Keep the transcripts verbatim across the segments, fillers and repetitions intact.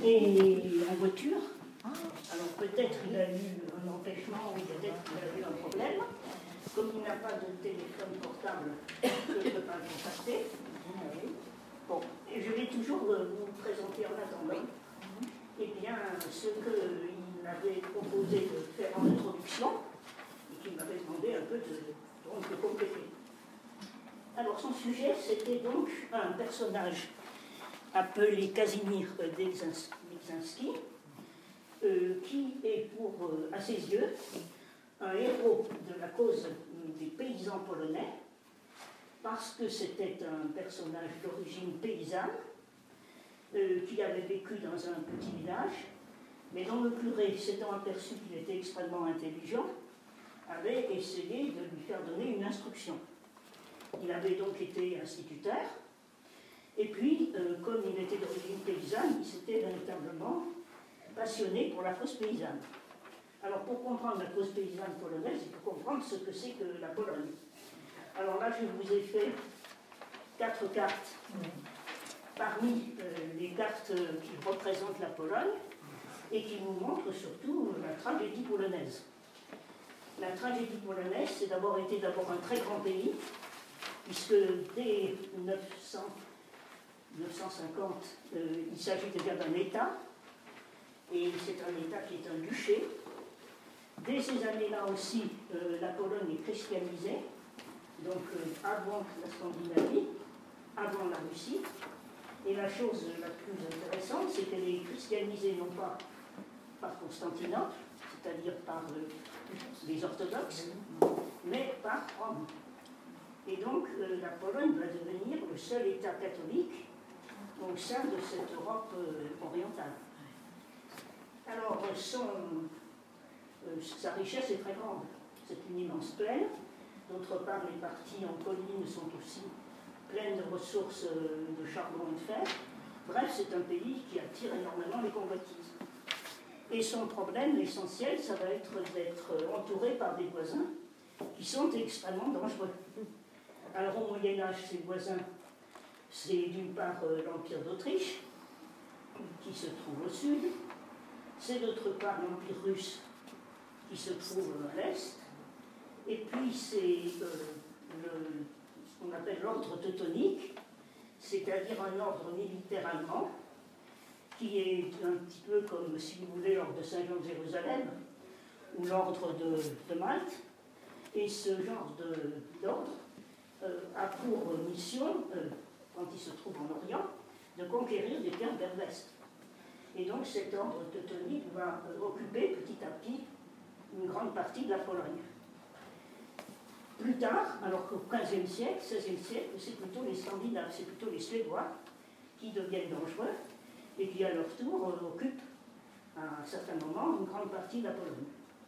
et en voiture. Alors peut-être il a eu un empêchement ou peut-être qu'il a eu un problème. Comme il n'a pas de téléphone portable, je ne peux pas le contacter. Bon, et je vais toujours vous présenter en attendant eh bien, ce qu'il m'avait proposé de faire en introduction et qu'il m'avait demandé un peu de, donc, de compléter. Alors son sujet, c'était donc un personnage appelé Casimir Leczinski, euh, qui est pour, euh, à ses yeux, un héros de la cause des paysans polonais, parce que c'était un personnage d'origine paysanne, euh, qui avait vécu dans un petit village, mais dont le curé, s'étant aperçu qu'il était extrêmement intelligent, avait essayé de lui faire donner une instruction. Il avait donc été instituteur, et puis, euh, comme il était d'origine paysanne, il s'était véritablement passionné pour la cause paysanne. Alors, pour comprendre la cause paysanne polonaise, il faut comprendre ce que c'est que la Pologne. Alors là, je vous ai fait quatre cartes parmi euh, les cartes qui représentent la Pologne et qui nous montrent surtout la tragédie polonaise. La tragédie polonaise, c'est d'abord été d'abord un très grand pays, puisque dès neuf cents, neuf cent cinquante, euh, il s'agit déjà d'un État, et c'est un État qui est un duché. Dès ces années-là aussi, euh, la Pologne est christianisée, donc euh, avant la Scandinavie, avant la Russie. Et la chose la plus intéressante, c'est qu'elle est christianisée non pas par Constantinople, c'est-à-dire par euh, les orthodoxes, mais par Rome. Et donc euh, la Pologne va devenir le seul État catholique au sein de cette Europe euh, orientale. Alors son, euh, sa richesse est très grande, c'est une immense plaine. D'autre part, les parties en colline sont aussi pleines de ressources euh, de charbon et de fer. Bref, c'est un pays qui attire énormément les convoitises. Et son problème essentiel, ça va être d'être entouré par des voisins qui sont extrêmement dangereux. Alors au Moyen-Âge, ces voisins, c'est d'une part euh, l'Empire d'Autriche, qui se trouve au sud, c'est d'autre part l'Empire russe, qui se trouve à l'est, et puis c'est euh, le, ce qu'on appelle l'ordre teutonique, c'est-à-dire un ordre militaire allemand, qui est un petit peu comme, si vous voulez, l'ordre de Saint-Jean de Jérusalem, ou l'ordre de, de Malte, et ce genre d'ordre euh, a pour mission, euh, quand il se trouve en Orient, de conquérir des terres vers l'Est. Et donc cet ordre teutonique va euh, occuper petit à petit une grande partie de la Pologne. Plus tard, alors qu'au quinzième siècle, seizième siècle, c'est plutôt les Scandinaves, c'est plutôt les Suédois qui deviennent dangereux et qui à leur tour euh, occupent à un certain moment une grande partie de la Pologne.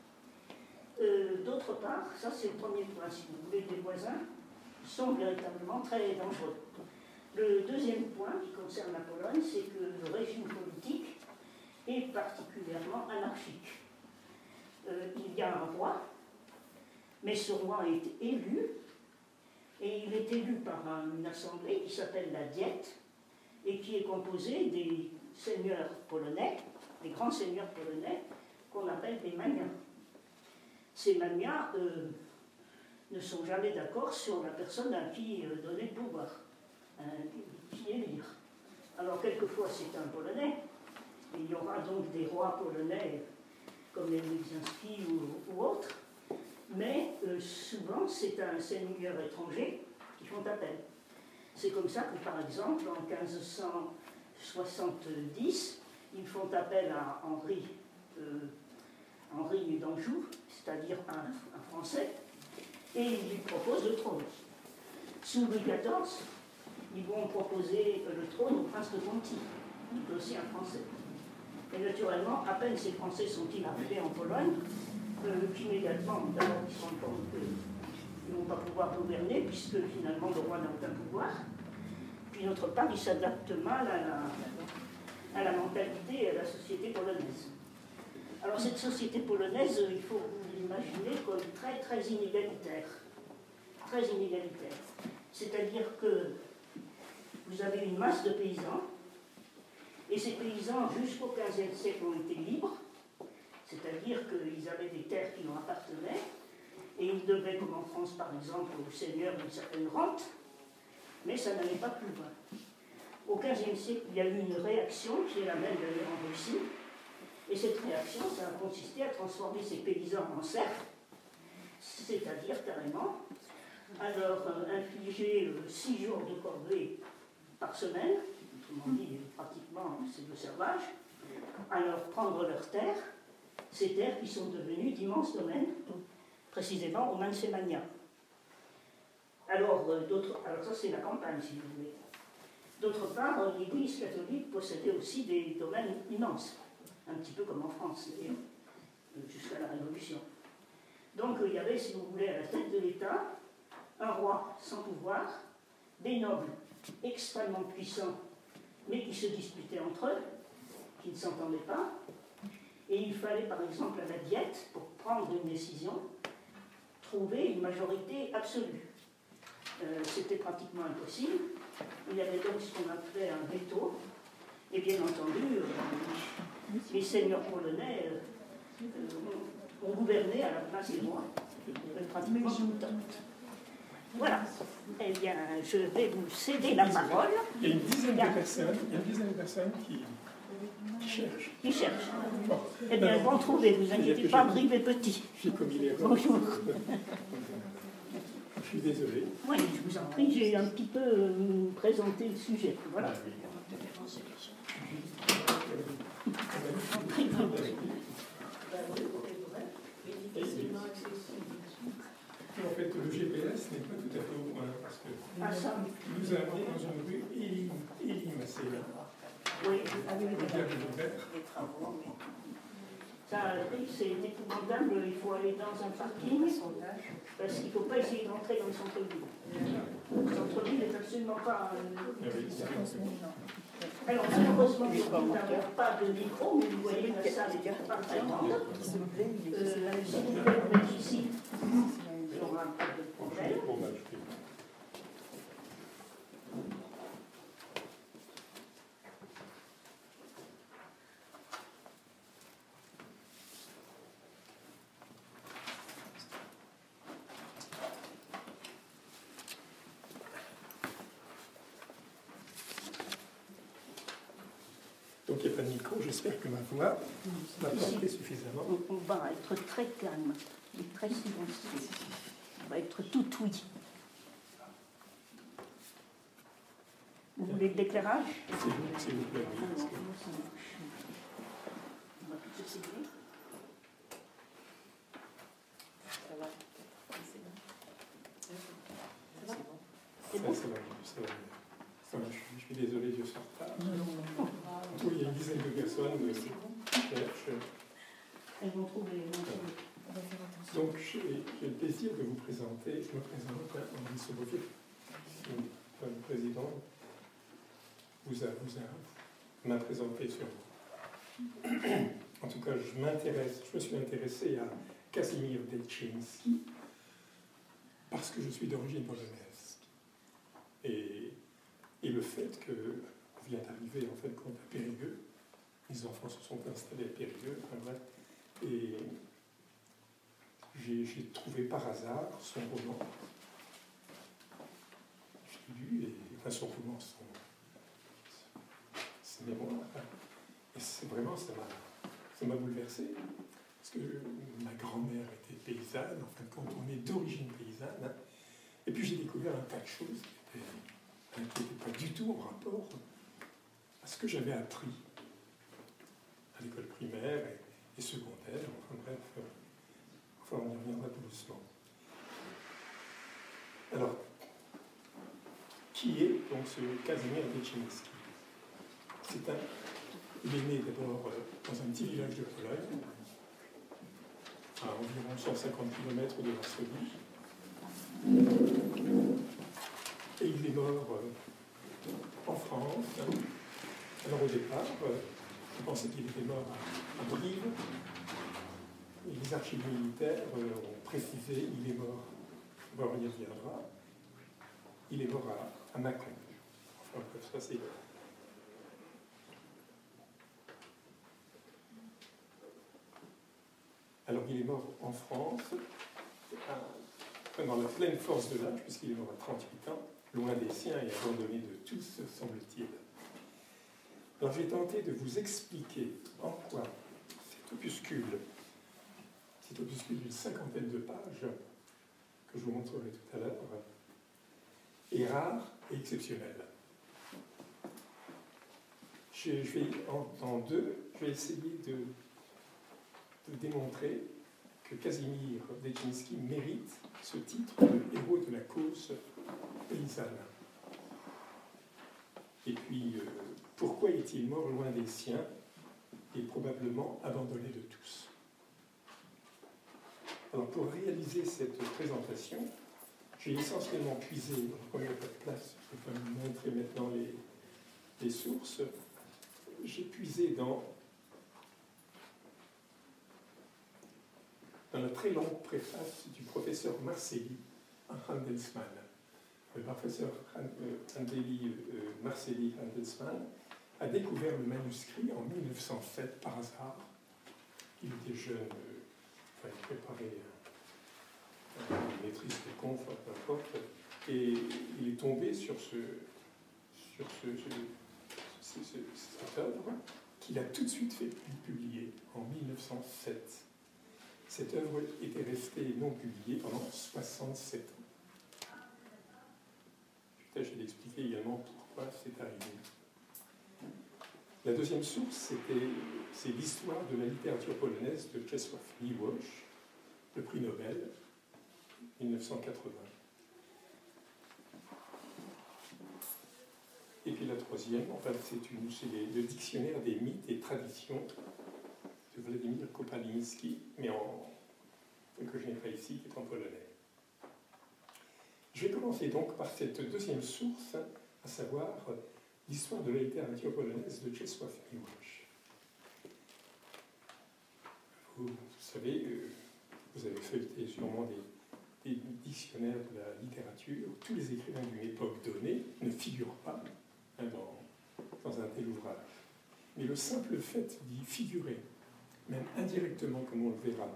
Euh, D'autre part, ça c'est le premier point, si vous voulez, des voisins qui sont véritablement très dangereux. Le deuxième point qui concerne la Pologne, c'est que le régime politique est particulièrement anarchique. Euh, il y a un roi, mais ce roi est élu, et il est élu par une assemblée qui s'appelle la Diète, et qui est composée des seigneurs polonais, des grands seigneurs polonais, qu'on appelle les magnats. Ces magnats euh, ne sont jamais d'accord sur la personne à qui euh, donner le pouvoir, hein, qui élire. Alors quelquefois c'est un Polonais, et il y aura donc des rois polonais comme les Leczinski ou, ou autres, mais euh, souvent c'est un seigneur étranger qui font appel. C'est comme ça que par exemple en quinze cent soixante-dix, ils font appel à Henri, euh, Henri d'Anjou, c'est-à-dire un, un Français, et ils lui proposent le trône. Sous Louis quatorze, ils vont proposer le trône au prince de Conti, qui est aussi un Français. Et naturellement, à peine ces Français sont-ils arrivés en Pologne, euh, qu'immédiatement, d'abord, ils se rendent compte qu'ils ne vont pas pouvoir gouverner, puisque finalement le roi n'a aucun pouvoir. Puis d'autre part, ils s'adaptent mal à la, à la mentalité et à la société polonaise. Alors cette société polonaise, il faut vous l'imaginer comme très très inégalitaire. Très inégalitaire. C'est-à-dire que vous avez une masse de paysans Et ces paysans, jusqu'au quinzième siècle, ont été libres, c'est-à-dire qu'ils avaient des terres qui leur appartenaient, et ils devaient, comme en France par exemple, au seigneur une certaine rente, mais ça n'allait pas plus loin. Au quinzième siècle, il y a eu une réaction, qui est la même d'ailleurs en Russie, et cette réaction, ça a consisté à transformer ces paysans en serfs, c'est-à-dire carrément à leur euh, infliger euh, six jours de corvée par semaine, autrement dit, pratiquement c'est le servage, à leur prendre leurs terres, ces terres qui sont devenues d'immenses domaines, précisément au Mansemania. Alors, euh, d'autres, alors ça c'est la campagne, si vous voulez. D'autre part, euh, l'Église catholique possédait aussi des domaines immenses, un petit peu comme en France, d'ailleurs, jusqu'à la Révolution. Donc il y avait, si vous voulez, à la tête de l'État, un roi sans pouvoir, des nobles extrêmement puissants, mais qui se disputaient entre eux, qui ne s'entendaient pas, et il fallait par exemple à la Diète, pour prendre une décision, trouver une majorité absolue. Euh, C'était pratiquement impossible. Il y avait donc ce qu'on appelait un veto, et bien entendu, euh, les seigneurs polonais euh, euh, ont gouverné à la place des rois, euh, pratiquement tout le temps. Voilà. Eh bien, je vais vous céder la parole. Il y a une dizaine de personnes, il y a une dizaine de personnes qui, qui cherchent. Qui cherchent. Bon. Eh bien, elles vont trouver, vous inquiétez pas, Brive et Petit. J'ai commis l'erreur. Bonjour. Je suis désolé. Oui, je vous en prie, j'ai un petit peu euh, présenté le sujet. Voilà. En fait, le G P S n'est pas tout à fait au point, parce que Ah, ça. nous avons dans une rue Élie-Massé-là. Oui, Des travaux, oui. Ça, c'est épouvantable, il faut aller dans un parking, parce qu'il ne faut pas essayer d'entrer dans le centre-ville. Le centre-ville n'est absolument pas... Euh... Alors, malheureusement, nous n'avons pas de micro, mais vous voyez, la salle est pas très grande. Euh, si vous voulez vous mettre ici, il n'y aura pas de problème. Donc il n'y a pas de micro, j'espère que ma voix va porter suffisamment. On, on va être très calme et très silencieux. On va être tout oui. Vous voulez de l'éclairage? S'il vous plaît, oui. Parce que... On va tout se séparer. Ça va. C'est bon. C'est bon. Ça, ça va, ça va. Ça va, je, suis, je suis désolé, je suis en retard. Oui, il y a une dizaine de personnes qui cherchent. Elles vont trouver. Donc, j'ai le plaisir de vous présenter, je me présente, Henri Sobovier, le président, vous a, vous a, m'a présenté sur vous. En tout cas, je m'intéresse, je me suis intéressé à Casimir Detchinski parce que je suis d'origine polonaise. Et, et le fait qu'on vient d'arriver, en fait, compte à Périgueux, les enfants se sont installés à Périgueux, enfin, bref, et j'ai trouvé par hasard son roman. Je l'ai lu, et, enfin son roman, son, ses mémoires. Et c'est vraiment, ça m'a bouleversé. Parce que ma grand-mère était paysanne, en fin de compte, on est d'origine paysanne. Hein. Et puis j'ai découvert un tas de choses qui n'étaient pas du tout en rapport à ce que j'avais appris à l'école primaire et, et secondaire. Enfin bref. Euh, Enfin, on y reviendra tout doucement. Alors, qui est donc ce Casimir Detchinski? C'est un... Il est né d'abord dans un petit village de Pologne, à environ cent cinquante kilomètres de Varsovie. Et il est mort euh, en France. Alors au départ, euh, je pensais qu'il était mort à Brive. Et les archives militaires euh, ont précisé qu'il est mort, bon, on y reviendra, il est mort à, à Mâcon. Enfin, ça c'est... Alors il est mort en France, dans la pleine force de l'âge, puisqu'il est mort à trente-huit ans, loin des siens et abandonné de tous, semble-t-il. Alors j'ai tenté de vous expliquer en quoi cet opuscule, cet opuscule d'une cinquantaine de pages, que je vous montrerai tout à l'heure, est rare et exceptionnel. Je, je vais, en, en deux, je vais essayer de, de démontrer que Kazimierz Wierzyński mérite ce titre de héros de la cause paysanne. Et puis, euh, pourquoi est-il mort loin des siens et probablement abandonné de tous? Alors, pour réaliser cette présentation, j'ai essentiellement puisé, comme il n'y a pas de place, je ne vais pas vous montrer maintenant les, les sources, j'ai puisé dans, dans la très longue préface du professeur Marcelli à Handelsmann. Le professeur Andeli Marcelli Handelsmann a découvert le manuscrit en mille neuf cent sept par hasard. Il était jeune, euh, enfin, il préparait euh, une maîtrise de conf, peu importe, et il est tombé sur, ce, sur ce, ce, ce, ce, cette œuvre qu'il a tout de suite fait publier en mille neuf cent sept. Cette œuvre était restée non publiée pendant soixante-sept ans. Je vais l'expliquer également pourquoi c'est arrivé. La deuxième source, c'est l'histoire de la littérature polonaise de Czesław Miłosz, le prix Nobel, mille neuf cent quatre-vingts. Et puis la troisième, enfin, c'est le dictionnaire des mythes et traditions de Władimir Kopaliński, mais en, que je n'ai pas ici, qui est en polonais. Je vais commencer donc par cette deuxième source, à savoir l'histoire de la littérature polonaise de Czesław Miłosz. Vous, vous savez, vous avez feuilleté sûrement des, des dictionnaires de la littérature. Tous les écrivains d'une époque donnée ne figurent pas hein, dans, dans un tel ouvrage. Mais le simple fait d'y figurer, même indirectement comme on le verra,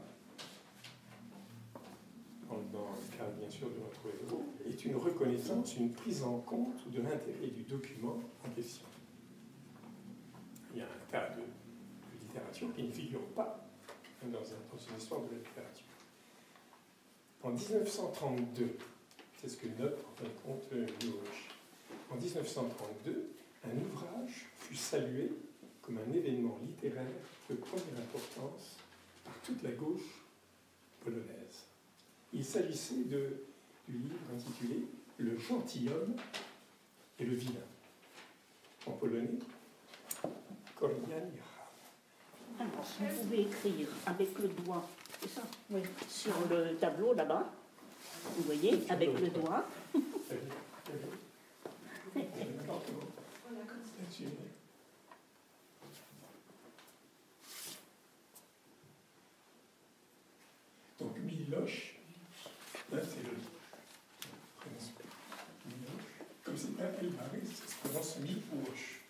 dans le cas bien sûr de notre héros, est une reconnaissance, une prise en compte de l'intérêt du document en question. Il y a un tas de, de littérature qui ne figure pas dans, un, dans une histoire de la littérature. En mille neuf cent trente-deux, c'est ce que note en fin de compte Miłosz, en mille neuf cent trente-deux, un ouvrage fut salué comme un événement littéraire de première importance par toute la gauche polonaise. Il s'agissait du livre intitulé « Le gentilhomme et le vilain ». En polonais, Korniania. Alors, vous pouvez écrire avec le doigt, c'est ça? Oui. Sur le tableau là-bas, vous voyez, avec le doigt. Donc, Miłosz. Là, c'est le prénom. Comme c'est pas elle barré, ça se prononce Miłosz.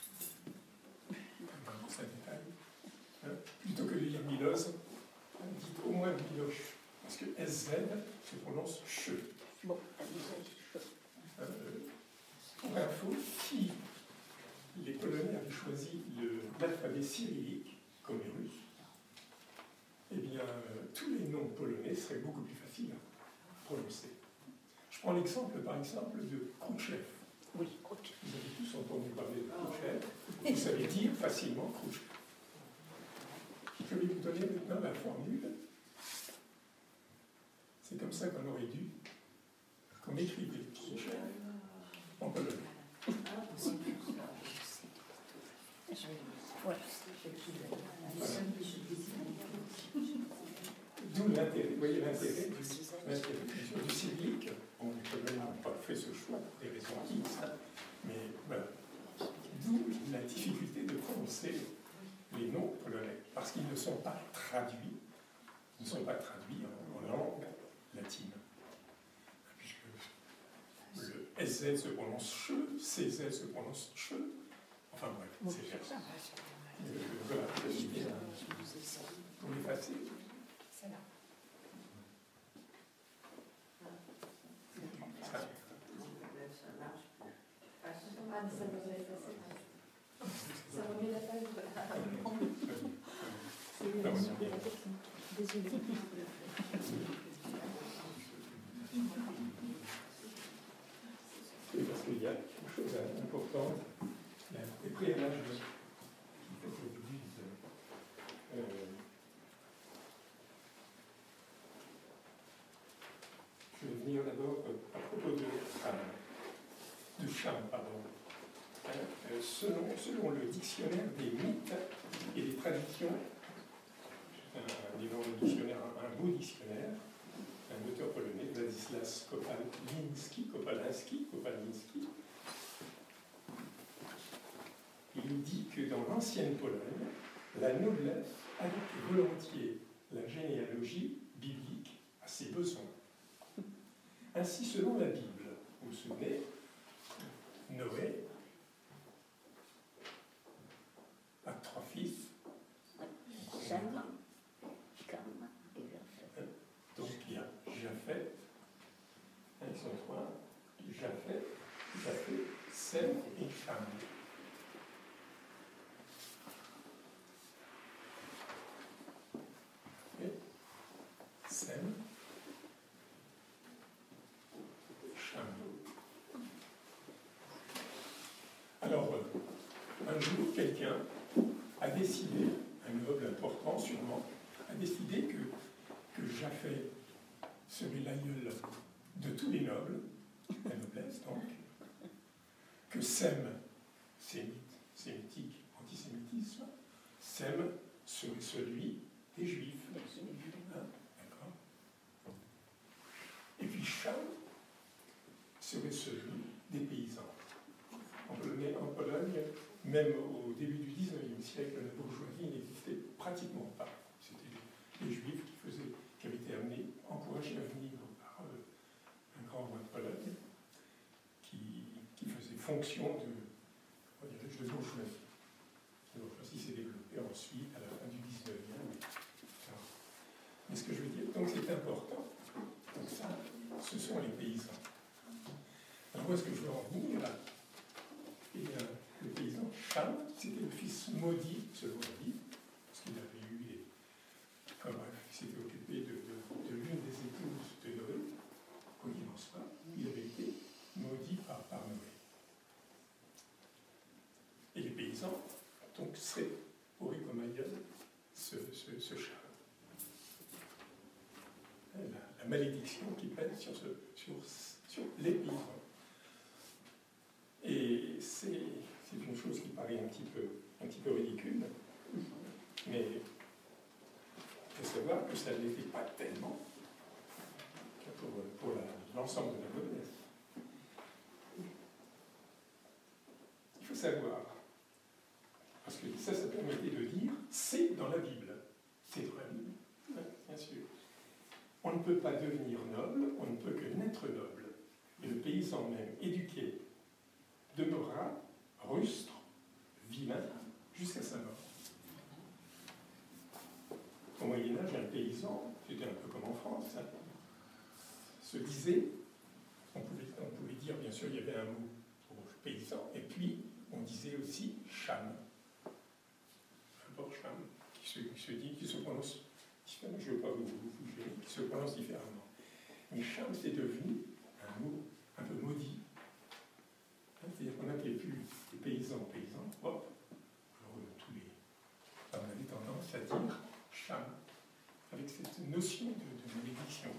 Ça détaille. Hein? Plutôt que de dire Miloz, dites au moins Miłosz. Parce que S Z se prononce che. Bon, euh, pour info, si les Polonais avaient choisi l'alphabet cyrillique, comme les Russes, eh bien, euh, tous les noms polonais seraient beaucoup plus faciles à prononcer. Je prends l'exemple, par exemple, de Khrouchtchev. Oui, Khrouchtchev. Vous avez tous entendu parler de Khrouchtchev. Vous savez dire facilement Khrouchtchev. Je vais vous donner maintenant la formule. C'est comme ça qu'on aurait dû, qu'on écrivait Khrouchtchev en polonais. Ouais. D'où l'intérêt, vous voyez l'intérêt du, du cyrillique. On n'a pas fait ce choix pour des raisons X, mais voilà. D'où la difficulté de prononcer les noms polonais, parce qu'ils ne sont pas traduits, ils ne sont pas traduits en, en langue latine. Puisque le S Z se prononce che, C Z se prononce che, enfin bref, c'est ça. Euh, voilà, je suis bien. Pour l'effacer. Désolée. Oui, parce qu'il y a quelque chose d'important. Il y a des préalages qui fait que l'Église. Euh, je vais venir d'abord à propos de Cham, de Cham, pardon. Euh, selon, selon le dictionnaire des mythes et des traditions, un, un énorme dictionnaire, un, un beau dictionnaire, un auteur polonais, Władysław Kopaliński, Kopaliński, Kopaliński, il dit que dans l'ancienne Pologne, la noblesse adoptait volontiers la généalogie biblique à ses besoins. Ainsi, selon la Bible, vous vous souvenez, Noé a trois fils. Sem, Cam et Japheth. Donc il y a Japheth, ils sont trois, Japheth, Japheth, Sem et Cham. Et Sem, Cham. Alors, un jour, quelqu'un a décidé, un noble important sûrement, a décidé que, que Japheth serait l'aïeul de tous les nobles, la noblesse donc, que Sem, sémite, sémitique, antisémitisme, Sem serait celui des Juifs. Hein, d'accord. Et puis Cham serait celui des paysans. En Pologne, en Pologne, même au début du dix-neuvième siècle, la bourgeoisie n'existait pratiquement pas. C'était les, les Juifs qui, faisaient, qui avaient été amenés, encouragés à venir par euh, un grand roi de Pologne, qui, qui faisait fonction de, comment dirais-je, de bourgeoisie. La bourgeoisie s'est développée ensuite, à la fin du dix-neuvième. Mais ce que je veux dire, donc c'est important. Donc ça, ce sont les paysans. Alors où est-ce que je veux en venir là? Et euh, le paysan Cham, c'était le fils maudit, selon la Bible, parce qu'il avait eu, les, enfin bref, il s'était occupé de, de, de l'une des épouses de Noé, quoi qu'il en soit, il avait été maudit par, par Noé. Et les paysans, donc, seraient, auraient comme aïeul ce, ce, ce Cham. La, la malédiction qui pèse sur, ce, sur, sur les paysans. Et c'est une chose qui paraît un petit peu, un petit peu ridicule, mais il faut savoir que ça ne l'était pas tellement pour, pour l'ensemble de la noblesse. Il faut savoir, parce que ça, ça permettait de dire, c'est dans la Bible. C'est dans la Bible, ouais, bien sûr. On ne peut pas devenir noble, on ne peut que naître noble. Et le paysan même, éduqué, demeura rustre, vilain, jusqu'à sa mort. Au Moyen-Âge, un paysan, c'était un peu comme en France, hein, se disait, on pouvait, on pouvait dire, bien sûr, il y avait un mot pour paysan, et puis on disait aussi cham. Un port cham, qui se, qui se dit, qui se prononce, je ne veux pas vous, vous, vous gêner, qui se prononce différemment. Mais cham, c'est devenu un mot un peu maudit. C'est-à-dire qu'on n'appelait plus les paysans paysans, hop, alors tous les. On avait tendance à dire cham, avec cette notion de, de malédiction.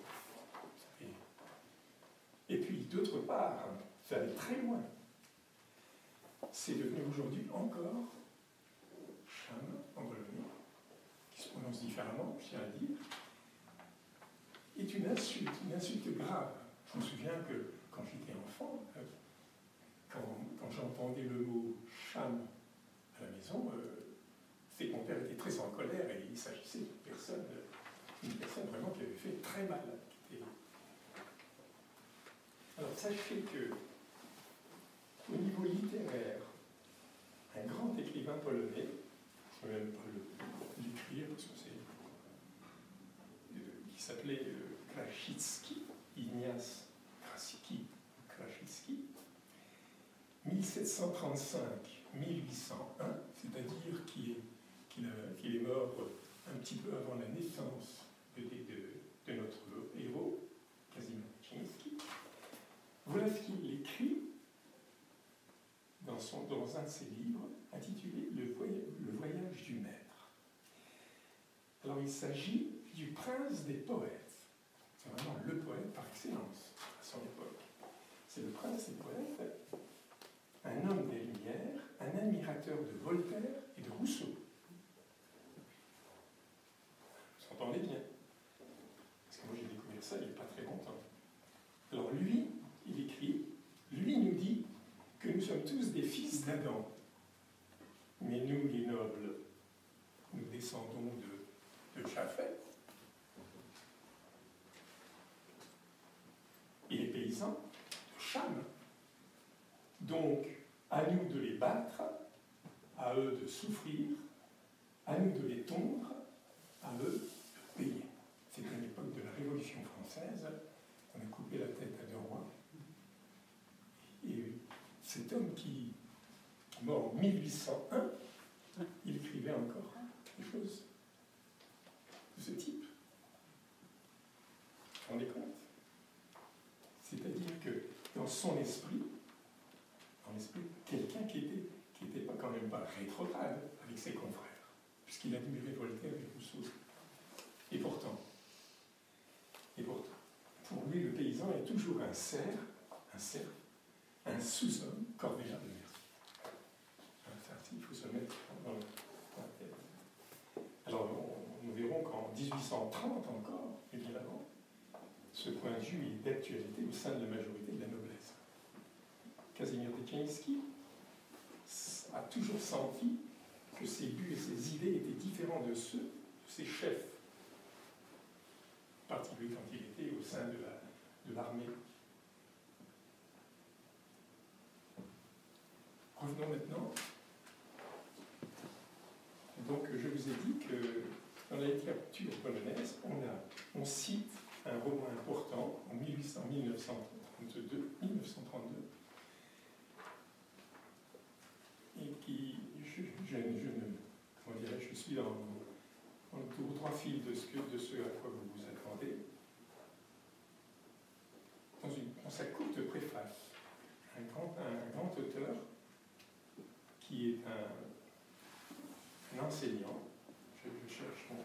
Et, et puis, d'autre part, ça allait très loin. C'est devenu aujourd'hui encore cham en polonais, qui se prononce différemment, je tiens à dire, est une insulte, une insulte grave. Je me souviens que quand j'étais enfant, Quand, quand j'entendais le mot cham à la maison, euh, c'est que mon père était très en colère et il s'agissait d'une personne, une personne vraiment qui avait fait très mal. Et alors sachez que, au niveau littéraire, un grand écrivain polonais, je ne peux même pas l'écrire parce que c'est. Euh, qui s'appelait euh, Krasicki, Ignace Krasicki, Krasicki, mille sept cent trente-cinq à mille huit cent un, c'est-à-dire qu'il est, qu'il a, qu'il est mort un petit peu avant la naissance il s'agit du prince des poètes. C'est vraiment le poète par excellence à son époque. C'est le prince des poètes, un homme des Lumières, un admirateur de Voltaire et de Rousseau. Vous entendez bien? Parce que moi j'ai découvert ça il n'y a pas très longtemps. Alors lui, il écrit, lui nous dit que nous sommes tous des fils d'Adam. Mais nous, les nobles, nous descendons de, de Japhet. Et les paysans, de Cham. Donc, à nous de les battre, à eux de souffrir, à nous de les tondre, à eux de payer. C'est à l'époque de la Révolution française, on a coupé la tête à deux rois. Et cet homme qui est mort en mille huit cent un, il écrivait encore des choses de ce type. Vous vous rendez compte? C'est-à-dire que dans son esprit, dans l'esprit, quelqu'un qui était, qui n'était pas quand même pas rétrograde avec ses confrères, puisqu'il admirait Voltaire et Rousseau. Et pourtant, et pourtant, pour lui, le paysan est toujours un cerf, un cerf, un sous-homme corvéable de merci. Il faut se mettre dans la tête. Alors, on, nous verrons qu'en dix-huit cent trente encore, et bien avant, ce point de vue est d'actualité au sein de la majorité de la noblesse. Casimir Detchinski a toujours senti que ses buts et ses idées étaient différents de ceux de ses chefs, en particulier quand il était au sein de l'armée. Revenons maintenant. Donc, je vous ai dit que dans la littérature polonaise, on, a, on cite un roman important en mille huit cents, mille neuf cent trente-deux, mille neuf cent trente-deux, et qui, je, je, je ne, comment dirais-je, je suis dans, dans le tout droit fil de ce, que, de ce à quoi vous vous attendez. Dans, une, dans sa courte préface, un grand, un grand auteur qui est un, un enseignant, je, je cherche mon,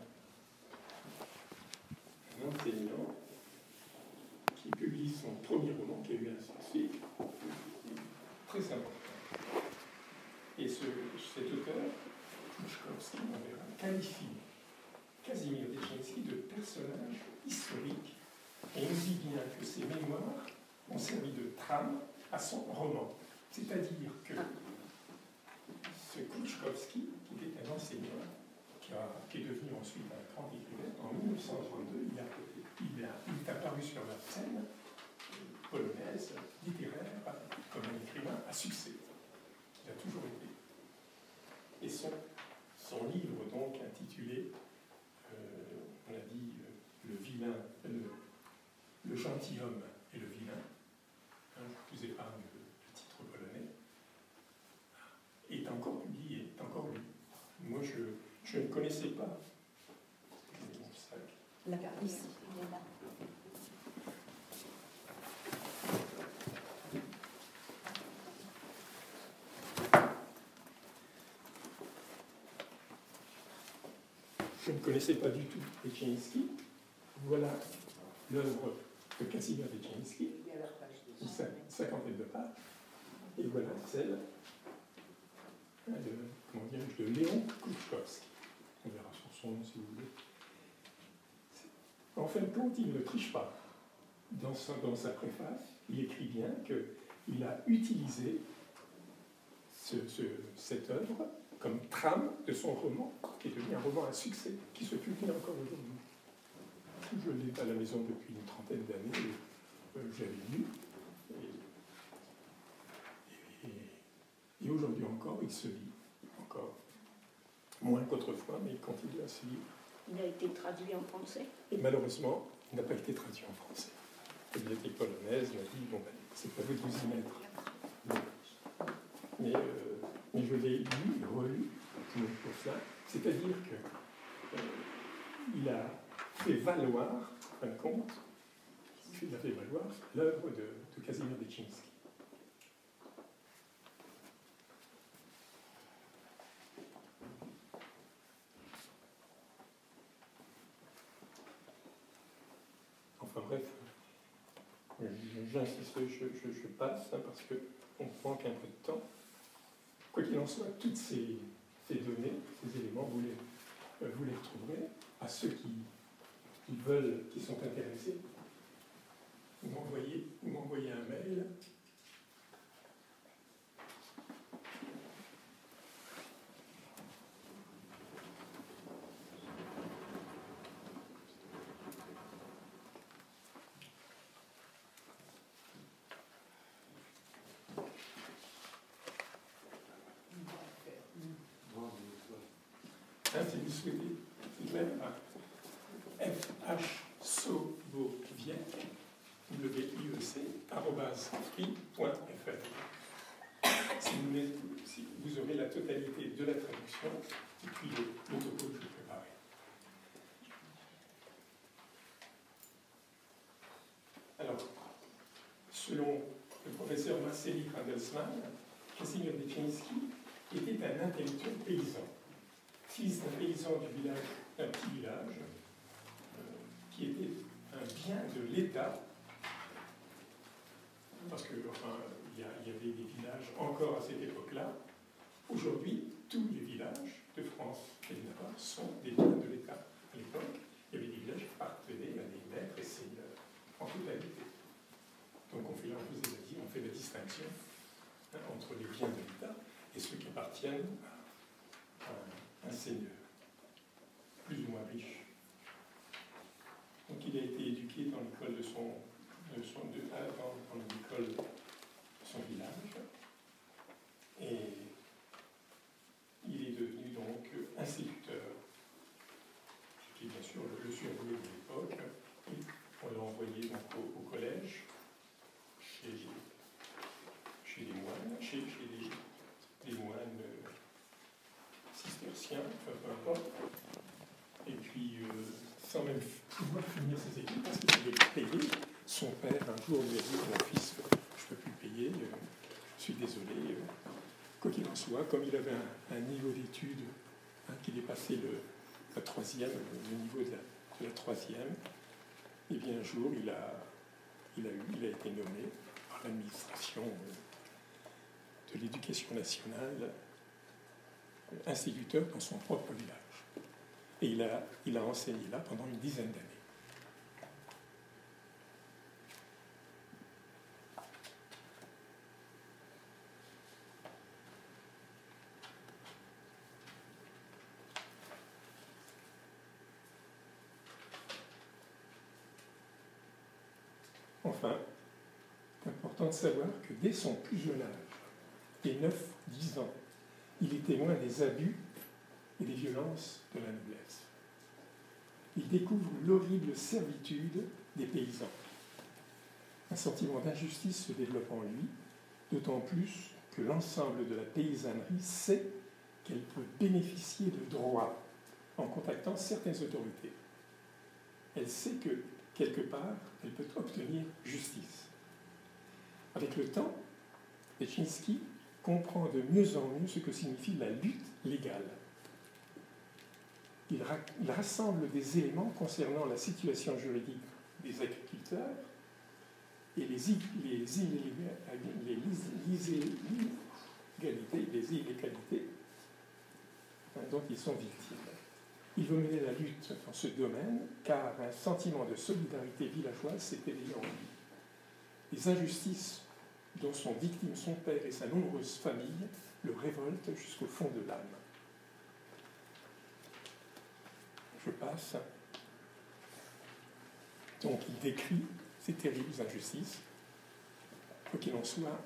un enseignant qui publie son premier roman qui a eu un succès très important. Et ce, cet auteur, Kouchkovski, on verra, qualifie Casimir Detchinski de personnage historique et nous dit bien que ses mémoires ont servi de trame à son roman. C'est-à-dire que ce Kouchkovski, qui était un enseignant, qui, a, qui est devenu ensuite un grand écrivain, en mille neuf cent trente-deux, il, a, il, a, il est apparu sur la scène polonaise, littéraire, comme un écrivain à succès. Il a toujours été. Et son, son livre, donc, intitulé, euh, on a dit, euh, Le vilain, le, le gentilhomme et le vilain, hein, je vous épargne le, le titre polonais, est encore publié, est encore lu. Moi, je, je ne connaissais pas. La ici. Je ne connaissais pas du tout Detchinski. Voilà l'œuvre de Casimir Detchinski, une cinquantaine de pages. Et voilà celle de, comment dirais-je, de Léon Kouchkovski. On verra sur son nom si vous voulez. En fin de compte, il ne triche pas. Dans sa, dans sa préface, il écrit bien qu'il a utilisé ce, ce, cette œuvre comme trame de son roman, qui est devenu un roman à succès, qui se publie encore aujourd'hui. Je l'ai à la maison depuis une trentaine d'années, euh, j'avais lu, et, et, et aujourd'hui encore, il se lit, encore, moins qu'autrefois, mais il continue à se lire. Il a été traduit en français? Et malheureusement, il n'a pas été traduit en français. La bibliothèque polonaise m'a dit, bon ben, c'est pas vous de vous y mettre. Mais, mais, euh, mais je l'ai lu et relu pour ça. C'est-à-dire qu'il euh, a fait valoir, en fin de compte, il a fait valoir l'œuvre de, de Casimir Detchinski. bref, j'insiste, je, je, je passe hein, parce qu'on manque un peu de temps. Quoi qu'il en soit, toutes ces, ces données, ces éléments, vous les, vous les retrouverez. À ceux qui, qui veulent, qui sont intéressés, vous m'envoyez, vous m'envoyez un mail. Si vous souhaitez, c'est clair, F H Soboviec, W I E C, arobase free point F R. Si vous, mettez, si vous aurez la totalité de la traduction et puis le, le topo que je préparais. Alors, selon le professeur Marceli Handelsmann, Casimir Detchinski était un intellectuel paysan. Fils d'un paysan du village, d'un petit village, euh, qui était un bien de l'État, parce que enfin, il y, y avait des villages encore à cette époque-là. Aujourd'hui, tous les villages de France et de Navarre sont des biens de l'État. À l'époque, il y avait des villages qui appartenaient à des maîtres et seigneurs en totalité. Donc on fait, là, on faisait la, on fait la distinction hein, entre les biens de l'État et ceux qui appartiennent à, à un seigneur, plus ou moins riche. Donc il a été éduqué dans l'école de son, de son de, dans, dans l'école de son village, et il est devenu donc instituteur, ce qui est bien sûr le, le surveillant de l'époque. On l'a envoyé donc au, au collège, chez, chez les moines, chez, chez les, les moines cisterciens, enfin peu importe, et puis euh, sans même pouvoir finir ses études parce qu'il avait payé. Son père un jour lui a dit « Mon fils, je ne peux plus payer, euh, je suis désolé. Euh, » Quoi qu'il en soit, comme il avait un, un niveau d'études hein, qui dépassait le, la troisième, le niveau de la, de la troisième, et bien un jour il a, il a, eu, il a été nommé par l'administration euh, de l'éducation nationale instituteur dans son propre village. Et il a, il a enseigné là pendant une dizaine d'années. Enfin, c'est important de savoir que dès son plus jeune âge, dès neuf dix ans, il est témoin des abus et des violences de la noblesse. Il découvre l'horrible servitude des paysans. Un sentiment d'injustice se développe en lui, d'autant plus que l'ensemble de la paysannerie sait qu'elle peut bénéficier de droits en contactant certaines autorités. Elle sait que, quelque part, elle peut obtenir justice. Avec le temps, Detchinski comprend de mieux en mieux ce que signifie la lutte légale. Il, ra- il rassemble des éléments concernant la situation juridique des agriculteurs et les, i- les, illég- les, les illégalités, les illégalités hein, dont ils sont victimes. Il veut mener la lutte dans ce domaine car un sentiment de solidarité villageoise s'est éveillé en lui. Les injustices dont sont victimes son père et sa nombreuse famille le révoltent jusqu'au fond de l'âme. Je passe. Donc il décrit ces terribles injustices. Quoi qu'il en soit,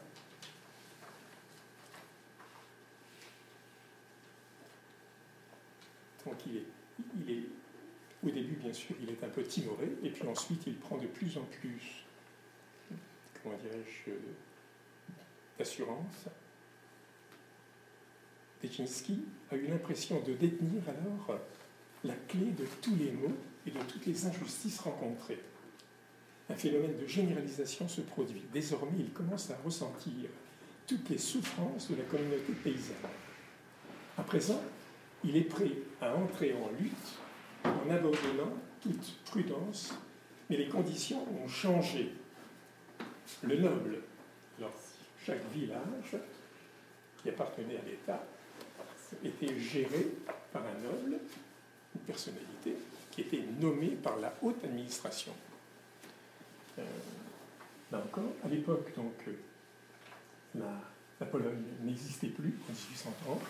donc il est, il est, au début bien sûr, il est un peu timoré, et puis ensuite il prend de plus en plus, comment dirais-je, d'assurance. Detchinski a eu l'impression de détenir alors la clé de tous les maux et de toutes les injustices rencontrées. Un phénomène de généralisation se produit. Désormais, il commence à ressentir toutes les souffrances de la communauté paysanne. À présent, il est prêt à entrer en lutte en abandonnant toute prudence Mais les conditions ont changé. Le noble, alors chaque village qui appartenait à l'État, était géré par un noble, une personnalité, qui était nommée par la haute administration. Euh, là encore, à l'époque, donc, la, la Pologne n'existait plus en dix-huit cent trente,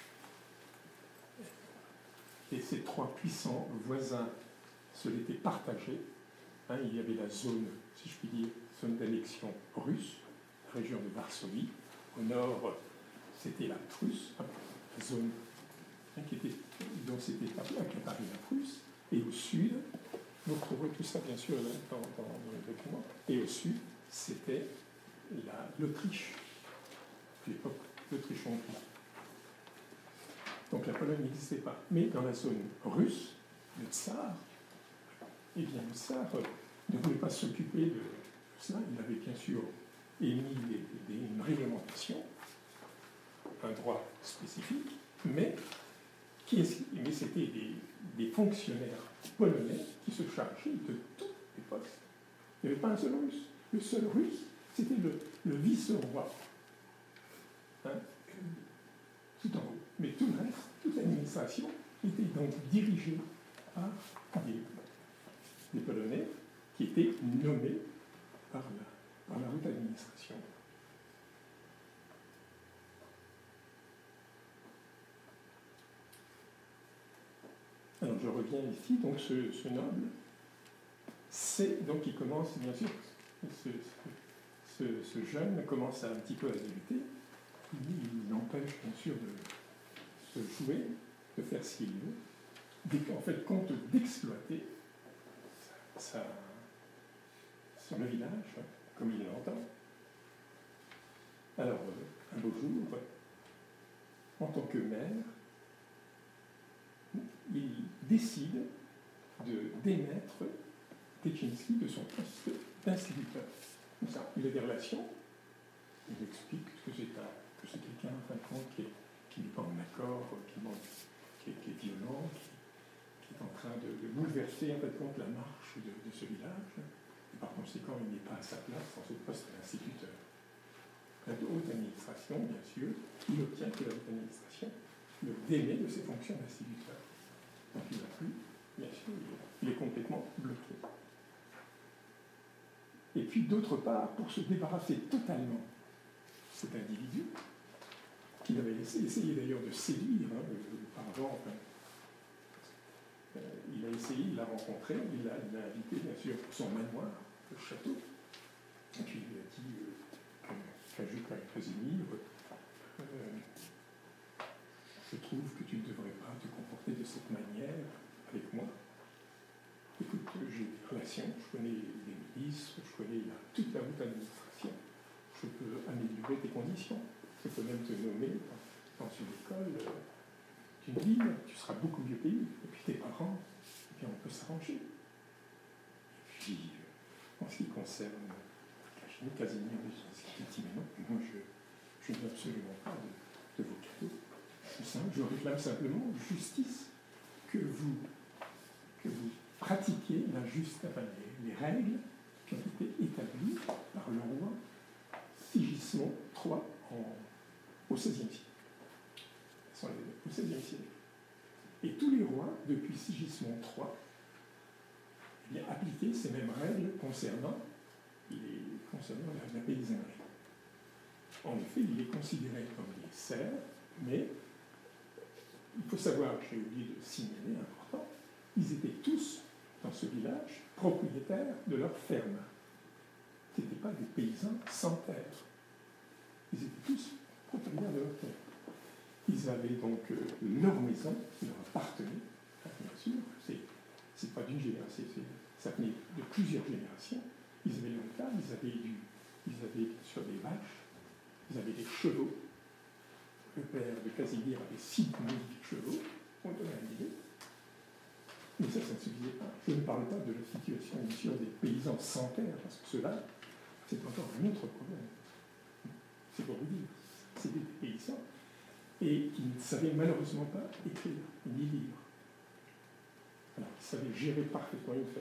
et ces trois puissants voisins se l'étaient partagés. Hein, il y avait la zone, si je puis dire, zone d'annexion russe, la région de Varsovie. Au nord, c'était la Prusse, hein, la zone hein, qui était, dont c'était accaparée la Prusse. Et au sud, vous retrouverez tout ça bien sûr dans, dans, dans le document, et au sud, c'était l'Autriche, à l'époque, l'Autriche-Hongrie. Donc la Pologne n'existait pas. Mais dans la zone russe, le tsar, eh bien le tsar ne voulait pas s'occuper de cela. Il avait bien sûr émis des, des, une réglementation, un droit spécifique, mais, qui est, mais c'était des, des fonctionnaires polonais qui se chargeaient de tous les postes. Il n'y avait pas un seul russe. Le seul russe, c'était le, le vice-roi. Hein, tout en haut. Mais tout le reste, toute l'administration était donc dirigée par des, des Polonais qui étaient nommés par la, par la haute administration. Alors je reviens ici, donc ce, ce noble, c'est donc il commence, bien sûr, ce, ce, ce jeune commence à un petit peu à débuter, il l'empêche bien sûr de se jouer, de faire ce qu'il veut, en fait compte d'exploiter sa, sur le village, comme il l'entend. Alors, un beau jour, en tant que maire, il décide de démettre Teczynski de son poste d'instituteur. Il a des relations, il explique que c'est quelqu'un, en fin de compte, qui, qui n'est pas en accord, qui, qui, est, qui est violent, qui, qui est en train de, de bouleverser, en fin de compte, la marche de, de ce village. Et par conséquent, il n'est pas à sa place dans ce poste d'instituteur. La haute administration, bien sûr, il obtient que la haute administration le démet de ses fonctions d'instituteur. Donc il n'a plus, bien sûr, il est complètement bloqué. Et puis d'autre part, pour se débarrasser totalement de cet individu, qu'il avait essayé d'ailleurs de séduire hein, auparavant, enfin, euh, il a essayé, il l'a rencontré, il l'a invité bien sûr pour son manoir, le château, et puis il lui a dit euh, qu'à Casimir, euh, je trouve que tu ne devrais pas te comporter de cette manière avec moi. Écoute, j'ai des relations, je connais les ministres, je connais la, toute la haute administration, je peux améliorer tes conditions, je peux même te nommer dans, dans une école euh, d'une ville, tu seras beaucoup mieux payé, et puis tes parents, et puis on peut s'arranger. Et puis, euh, en ce qui concerne Casimir, il dit, mais non, moi je, je n'ai absolument pas de, de vos cadeaux. Je réclame simplement justice, que vous, que vous pratiquiez la juste, enfin, les, les règles qui ont été établies par le roi Sigismond trois en, au seizième siècle. Au seizième siècle. Et tous les rois, depuis Sigismond trois, eh bien, appliquaient ces mêmes règles concernant, les, concernant la, la paysannerie. En effet, il est considéré comme des serfs, mais il faut savoir, j'ai oublié de signaler, important, ils étaient tous, dans ce village, propriétaires de leur ferme. Ce n'étaient pas des paysans sans terre. Ils étaient tous propriétaires de leur terre. Ils avaient donc euh, leur maison qui leur appartenait, enfin, bien sûr, c'est pas d'une génération, ça venait de plusieurs générations. Ils avaient leur terre, ils avaient, du, ils avaient bien sûr des vaches, ils avaient des chevaux. Le père de Casimir avait six magnifiques chevaux, on donne une idée. Mais ça, ça ne suffisait pas. Je ne parle pas de la situation, bien sûr, des paysans sans terre, parce que cela, c'est encore un autre problème. C'est pour vous dire. C'est des paysans, et qui ne savaient malheureusement pas écrire, ni lire. Alors, ils savaient gérer parfaitement une ferme,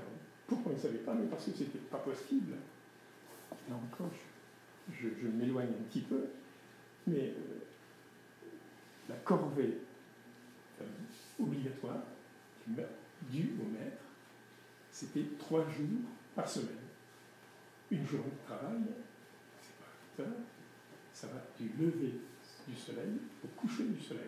Pourquoi on ne savait pas? Mais parce que ce n'était pas possible. Là encore, je, je, je m'éloigne un petit peu, mais euh, la corvée euh, obligatoire due au maître, c'était trois jours par semaine. Une journée de travail, c'est pas huit heures, ça va du lever du soleil au coucher du soleil.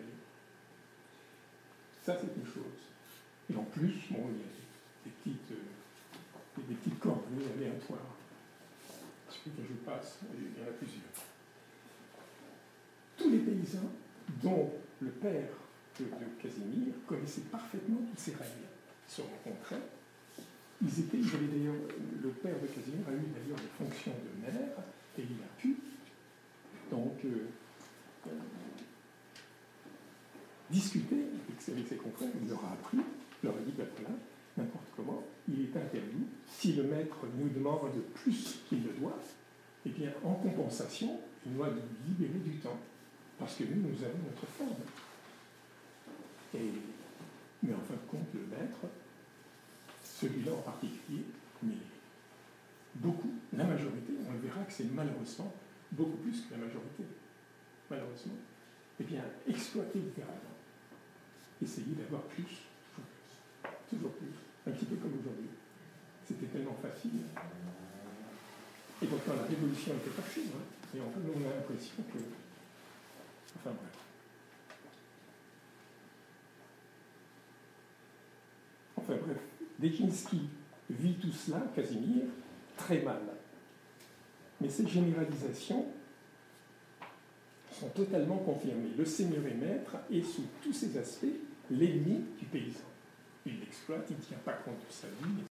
Ça, c'est une chose. Et en plus, bon, il y a des petites, euh, des petites corvées aléatoires. Celui que je passe, il y en a plusieurs. Tous les paysans, dont le père de, de Casimir, connaissaient parfaitement toutes ces règles. Ils se rencontraient. Ils étaient, ils avaient d'ailleurs, le père de Casimir a eu d'ailleurs des fonctions de maire, et il a pu donc euh, euh, discuter avec, avec ses confrères. Il leur a appris, il leur a dit, ben voilà, n'importe comment, il est interdit, si le maître nous demande plus qu'il ne doit, eh bien, en compensation, il doit nous libérer du temps, parce que nous, nous avons notre forme. Et, mais en fin de compte, le maître, celui-là en particulier, mais beaucoup, la majorité, on le verra que c'est malheureusement beaucoup plus que la majorité, malheureusement, eh bien, exploiter littéralement, essayer d'avoir plus, toujours plus, un petit peu comme aujourd'hui. C'était tellement facile. Et pourtant, la révolution était facile, hein, et en fait, on a l'impression que... Enfin bref. Enfin bref, Dekinski vit tout cela, Casimir, très mal. Mais ces généralisations sont totalement confirmées. Le seigneur et maître est, sous tous ses aspects, l'ennemi du paysan. Il l'exploite, il ne tient pas compte de sa vie,